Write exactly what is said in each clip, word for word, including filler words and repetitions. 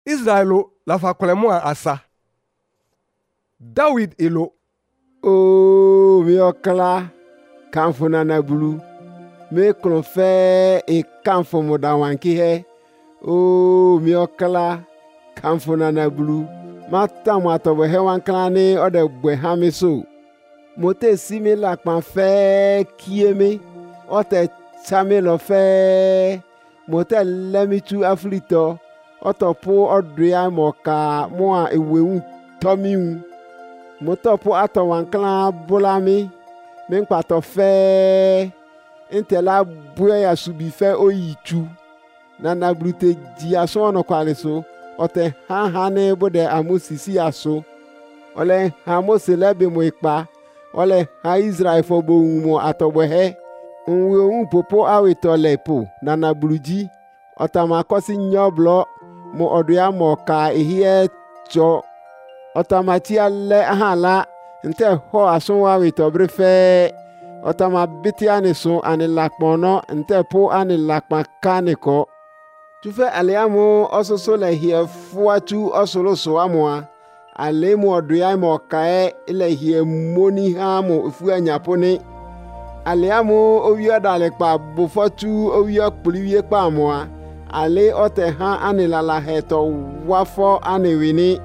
Israelo la fa kwelemu asa. David ilo. O mi okla kanfuna na bulu. Me klonfe e kanfo mo da wanki he. O mi okla kanfuna na bulu. Mata mo atobo he wankla ni ode bwe ha mi so. Mote si mi la pan fe kieme. Ote chame lo fe. Mote lemi tu aflito. Otopo odria moka moa eweun tomiun. Motopo ato wankla bolami. Menkpa to fe. Intela buya ya subi fe oyitu. Nana brute di aso ono kwaliso. Ote ha ha ne bode amusisi aso. Ole ha mose lebe mo ikpa. Ole ha Israel fo bo umo atobo he. Unwe un popo awe to lepo. Nana bruji. Otama kosi nyoblo. Mo odoya mo ka ehie cho. Otama ale ahala. Nte ho aso awe to brefe. Otama biti ane so ane lakmono. Nte po ane lakma kaniko. Tufe aliamo ososo le hie fuatu osolo so amwa. Ale mo odoya mo kae ile hie moni hamo ufu anyapone. Aliamo owiya dalekpa bufotu owiya puliwie pa amwa. Ale ote ha ane lala heto wafo ane wini.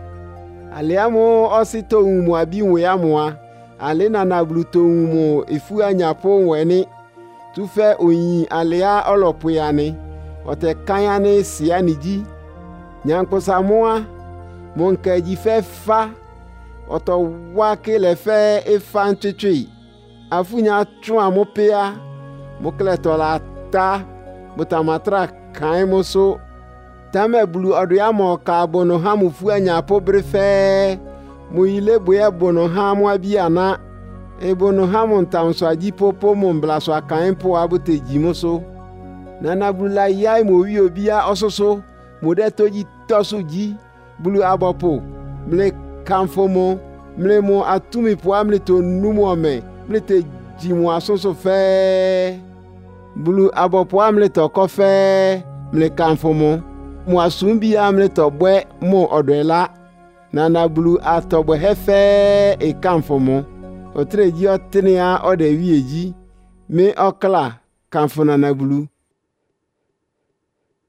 Aliamo osito umu abinwe amwa. Ale nana bluto umu ifu anyapo weni. Tufe oyin alea olopuyane. Ote kanyane siyaniji. Nyanko samoa. Monke jife fa. Oto wake le fe efan chichi. Afunya chua mopea. Mokle tola ta. Mutamatra kaimoso. Tame bulu odoya mo ka bono hamu fu anyapo brefe. Muile boye bono hamu abiana. E bono hamu ntamso ajipopo momblaso akaimpo abute jimoso. Nana bula yai mo wi obia ososo. Mode toji tosu ji. Bulu abopo. Mle kamfomo. Mle mo atumi po amle to numu ome. Mle te jimo asoso fe. Bulu abopo amle to kofe. Mle kamfomo. Mo asumbi amle to bwe mo odoela. Nana bulu atobwe hefe e kamfomo. Otre ji otene ya ode wieji. Me okla kamfona na bulu.